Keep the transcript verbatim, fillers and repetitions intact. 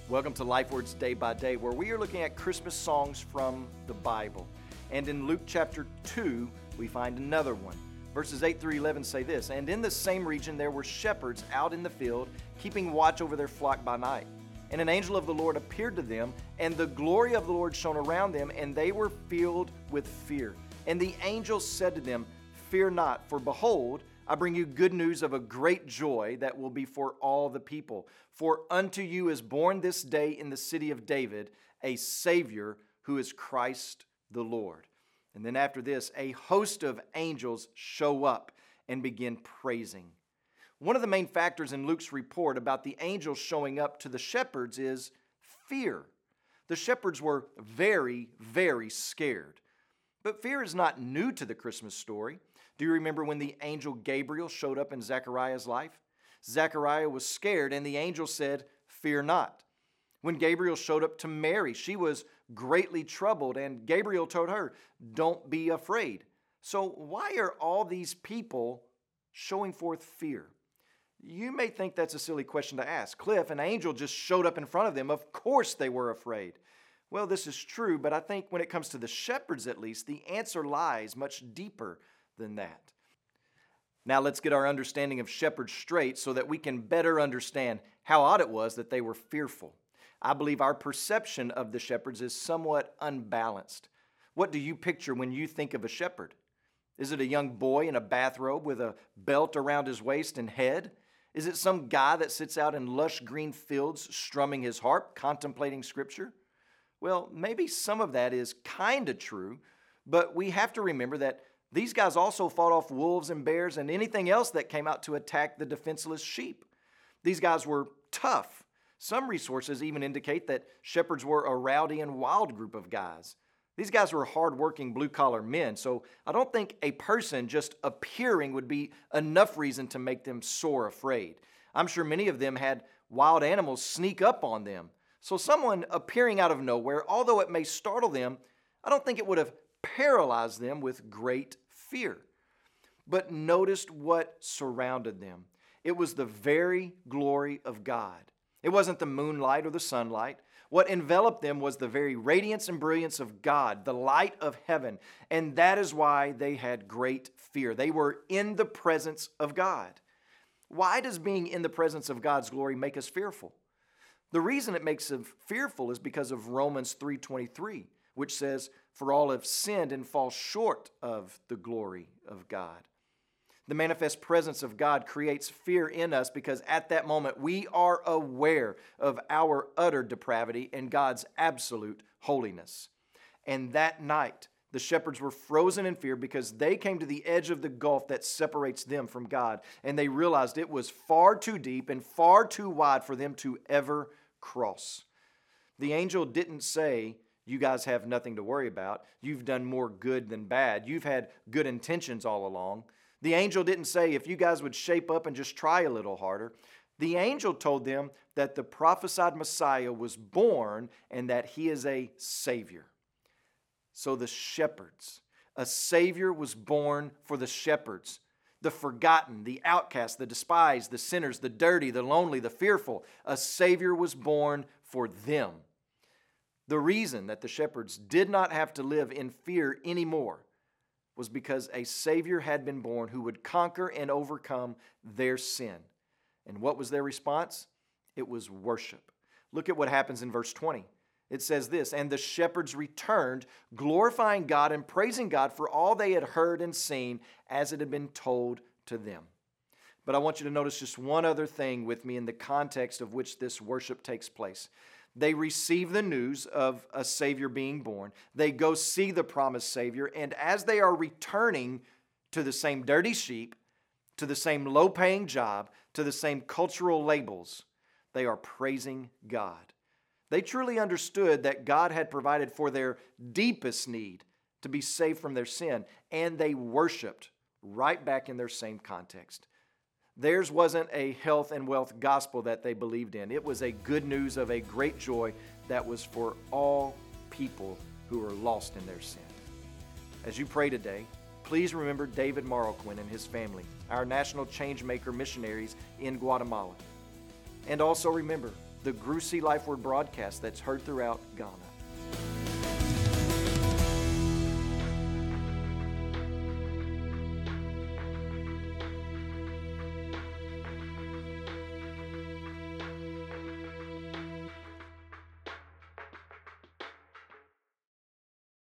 Welcome to Life Words Day by Day, where we are looking at Christmas songs from the Bible. And in Luke chapter two, we find another one. Verses eight through eleven say this, "And in the same region there were shepherds out in the field, keeping watch over their flock by night. And an angel of the Lord appeared to them, and the glory of the Lord shone around them, and they were filled with fear. And the angel said to them, 'Fear not, for behold, I bring you good news of a great joy that will be for all the people. For unto you is born this day in the city of David a Savior, who is Christ the Lord.'" And then after this, a host of angels show up and begin praising. One of the main factors in Luke's report about the angels showing up to the shepherds is fear. The shepherds were very, very scared. But fear is not new to the Christmas story. Do you remember when the angel Gabriel showed up in Zechariah's life? Zechariah was scared, and the angel said, "Fear not." When Gabriel showed up to Mary, she was greatly troubled, and Gabriel told her, "Don't be afraid." So why are all these people showing forth fear? You may think that's a silly question to ask. Cliff, an angel just showed up in front of them. Of course they were afraid. Well, this is true, but I think when it comes to the shepherds at least, the answer lies much deeper than that. Now let's get our understanding of shepherds straight so that we can better understand how odd it was that they were fearful. I believe our perception of the shepherds is somewhat unbalanced. What do you picture when you think of a shepherd? Is it a young boy in a bathrobe with a belt around his waist and head? Is it some guy that sits out in lush green fields strumming his harp, contemplating scripture? Well, maybe some of that is kind of true, but we have to remember that these guys also fought off wolves and bears and anything else that came out to attack the defenseless sheep. These guys were tough. Some resources even indicate that shepherds were a rowdy and wild group of guys. These guys were hard-working, blue-collar men, so I don't think a person just appearing would be enough reason to make them sore afraid. I'm sure many of them had wild animals sneak up on them. So someone appearing out of nowhere, although it may startle them, I don't think it would have paralyzed them with great fear. But noticed what surrounded them. It was the very glory of God. It wasn't the moonlight or the sunlight. What enveloped them was the very radiance and brilliance of God, the light of heaven. And that is why they had great fear. They were in the presence of God. Why does being in the presence of God's glory make us fearful? The reason it makes us fearful is because of Romans three twenty-three, which says, "For all have sinned and fall short of the glory of God." The manifest presence of God creates fear in us because at that moment we are aware of our utter depravity and God's absolute holiness. And that night, the shepherds were frozen in fear because they came to the edge of the gulf that separates them from God, and they realized it was far too deep and far too wide for them to ever cross. The angel didn't say, "You guys have nothing to worry about. You've done more good than bad. You've had good intentions all along." The angel didn't say, "If you guys would shape up and just try a little harder." The angel told them that the prophesied Messiah was born and that he is a Savior. So the shepherds, a Savior was born for the shepherds, the forgotten, the outcast, the despised, the sinners, the dirty, the lonely, the fearful. A Savior was born for them. The reason that the shepherds did not have to live in fear anymore was because a Savior had been born who would conquer and overcome their sin. And what was their response? It was worship. Look at what happens in verse twenty. It says this, "And the shepherds returned, glorifying God and praising God for all they had heard and seen as it had been told to them." But I want you to notice just one other thing with me in the context of which this worship takes place. They receive the news of a Savior being born. They go see the promised Savior, and as they are returning to the same dirty sheep, to the same low-paying job, to the same cultural labels, they are praising God. They truly understood that God had provided for their deepest need to be saved from their sin, and they worshiped right back in their same context. Theirs wasn't a health and wealth gospel that they believed in. It was a good news of a great joy that was for all people who are lost in their sin. As you pray today, please remember David Marroquin and his family, our national change maker missionaries in Guatemala. And also remember the Grusi Life Word broadcast that's heard throughout Ghana.